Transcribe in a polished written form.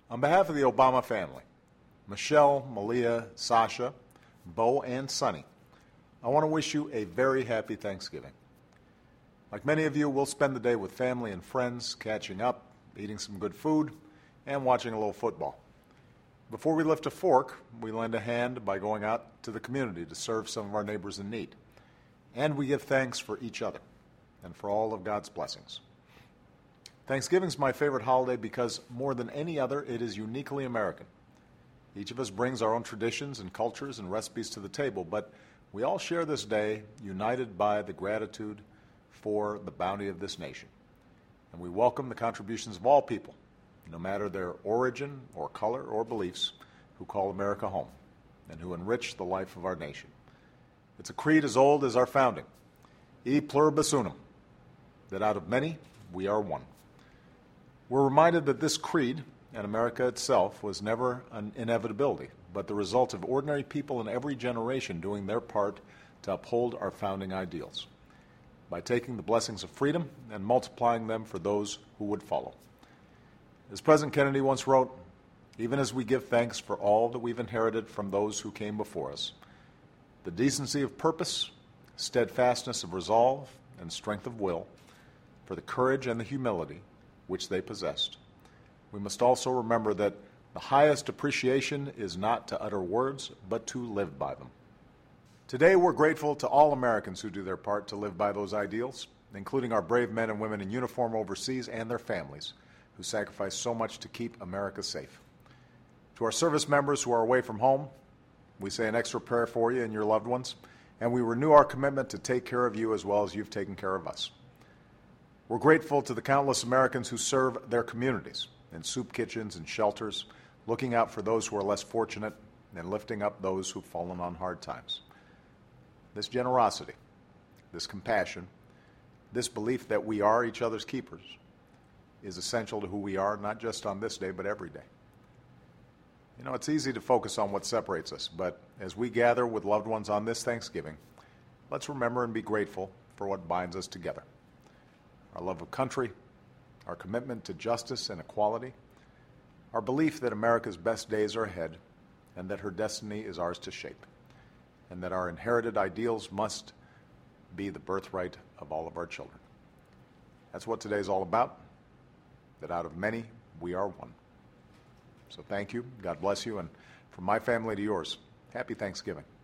On behalf of the Obama family, Michelle, Malia, Sasha, Bo, and Sonny, I want to wish you a very happy Thanksgiving. Like many of you, we'll spend the day with family and friends, catching up, eating some good food, and watching a little football. Before we lift a fork, we lend a hand by going out to the community to serve some of our neighbors in need. And we give thanks for each other and for all of God's blessings. Thanksgiving is my favorite holiday because, more than any other, it is uniquely American. Each of us brings our own traditions and cultures and recipes to the table, but we all share this day united by the gratitude for the bounty of this nation. And we welcome the contributions of all people, no matter their origin or color or beliefs, who call America home and who enrich the life of our nation. It's a creed as old as our founding, E pluribus unum, that out of many we are one. We're reminded that this creed, and America itself, was never an inevitability, but the result of ordinary people in every generation doing their part to uphold our founding ideals, by taking the blessings of freedom and multiplying them for those who would follow. As President Kennedy once wrote, even as we give thanks for all that we've inherited from those who came before us, the decency of purpose, steadfastness of resolve, and strength of will, for the courage and the humility which they possessed. We must also remember that the highest appreciation is not to utter words, but to live by them. Today, we're grateful to all Americans who do their part to live by those ideals, including our brave men and women in uniform overseas and their families, who sacrifice so much to keep America safe. To our service members who are away from home, we say an extra prayer for you and your loved ones, and we renew our commitment to take care of you as well as you've taken care of us. We're grateful to the countless Americans who serve their communities in soup kitchens and shelters, looking out for those who are less fortunate and lifting up those who've fallen on hard times. This generosity, this compassion, this belief that we are each other's keepers is essential to who we are, not just on this day, but every day. You know, it's easy to focus on what separates us, but as we gather with loved ones on this Thanksgiving, let's remember and be grateful for what binds us together. Our love of country, our commitment to justice and equality, our belief that America's best days are ahead and that her destiny is ours to shape, and that our inherited ideals must be the birthright of all of our children. That's what today's all about, that out of many, we are one. So thank you, God bless you, and from my family to yours, happy Thanksgiving.